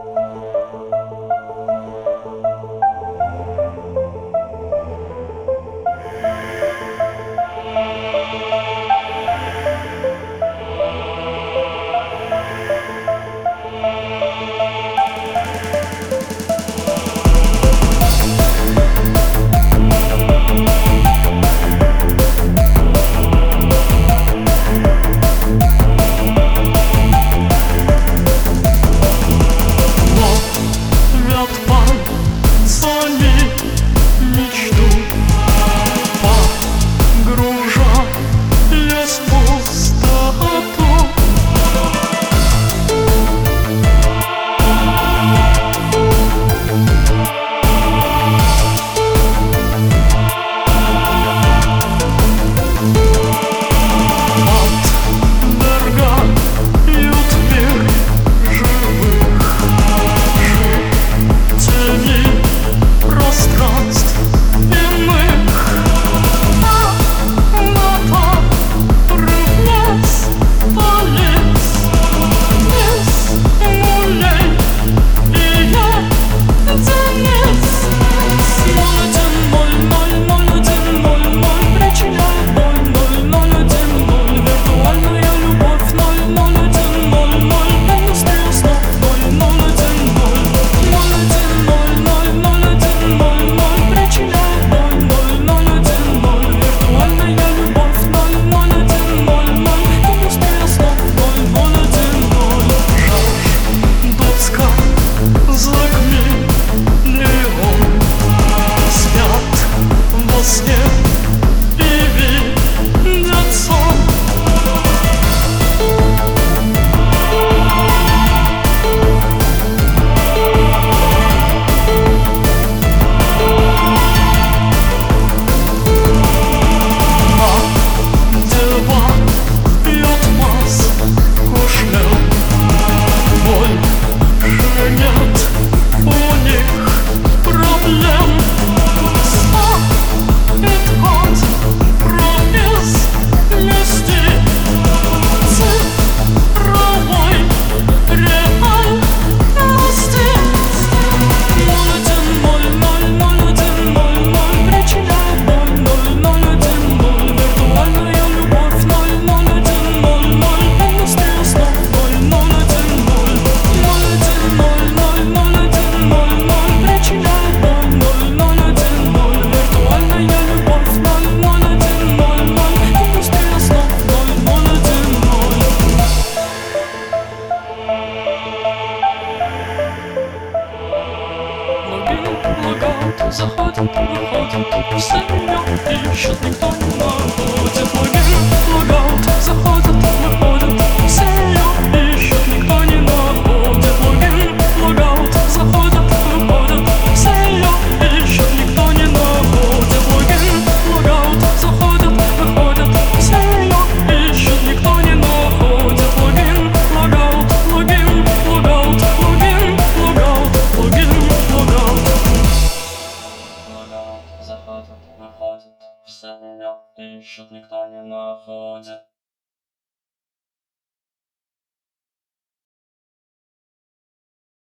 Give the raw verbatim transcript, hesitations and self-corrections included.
Заходит, выходит, все меня ищут, никто не находит. Логин, логаут, заходит, выходит, все меня ищут, никто не находит. Логин, логаут, заходит, выходит, все меня ищут, никто не находит. Логин, логаут, заходит, выходит, все меня ищут, никто не находит. Логин, логаут, логин, логаут, логин, логаут, логин, логаут. Заходит, выходит, все меня ищут, никто не находит.